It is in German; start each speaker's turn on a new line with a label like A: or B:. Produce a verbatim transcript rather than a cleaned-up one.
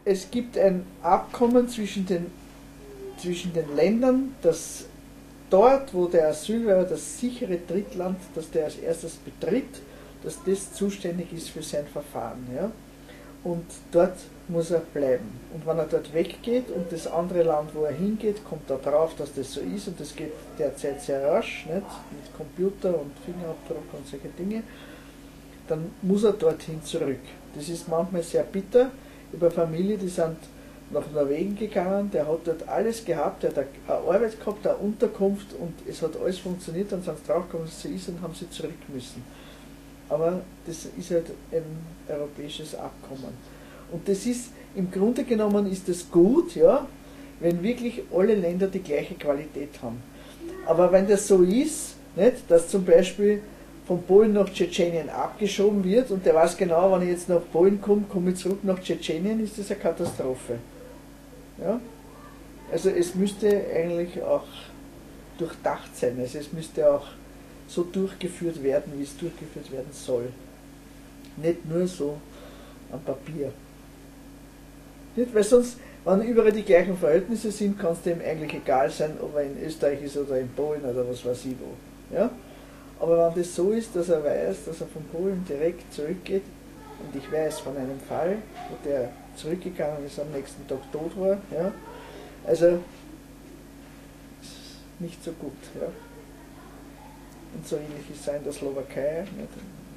A: es gibt ein Abkommen zwischen den, zwischen den Ländern, dass dort, wo der Asylwerber das sichere Drittland, das der als erstes betritt, dass das zuständig ist für sein Verfahren. Ja? Und dort muss er bleiben. Und wenn er dort weggeht und das andere Land, wo er hingeht, kommt er drauf, dass das so ist, und das geht derzeit sehr rasch, nicht? Mit Computer und Fingerabdruck und solche Dinge, dann muss er dorthin zurück. Das ist manchmal sehr bitter. Über Familie, die sind nach Norwegen gegangen, der hat dort alles gehabt, der hat eine Arbeit gehabt, eine Unterkunft, und es hat alles funktioniert, dann sind sie draufgekommen, dass es so ist, und haben sie zurück müssen. Aber das ist halt ein europäisches Abkommen. Und das ist, im Grunde genommen ist das gut, ja, wenn wirklich alle Länder die gleiche Qualität haben. Aber wenn das so ist, nicht, dass zum Beispiel von Polen nach Tschetschenien abgeschoben wird, und der weiß genau, wenn ich jetzt nach Polen komme, komme ich zurück nach Tschetschenien, ist das eine Katastrophe. Ja? Also es müsste eigentlich auch durchdacht sein, also es müsste auch so durchgeführt werden, wie es durchgeführt werden soll. Nicht nur so am Papier. Nicht? Weil sonst, wenn überall die gleichen Verhältnisse sind, kann es dem eigentlich egal sein, ob er in Österreich ist oder in Polen oder was weiß ich wo. Ja? Aber wenn das so ist, dass er weiß, dass er von Polen direkt zurückgeht, und ich weiß von einem Fall, wo der zurückgegangen ist, am nächsten Tag tot war, ja, also nicht so gut. Ja. Und so ähnlich ist es in der Slowakei. Nicht?